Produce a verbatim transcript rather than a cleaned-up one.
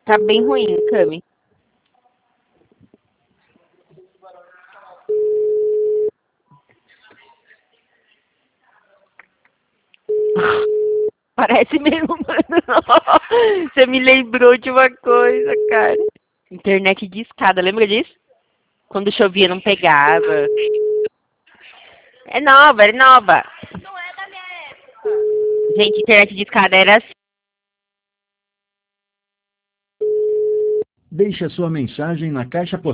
Tá bem ruim, Cami. Parece mesmo, mano. Você me lembrou de uma coisa, cara. Internet de escada, lembra disso? Quando chovia não pegava. É nova, é nova. Não é da minha época. Gente, internet de escada era assim. Deixe a sua mensagem na caixa postal.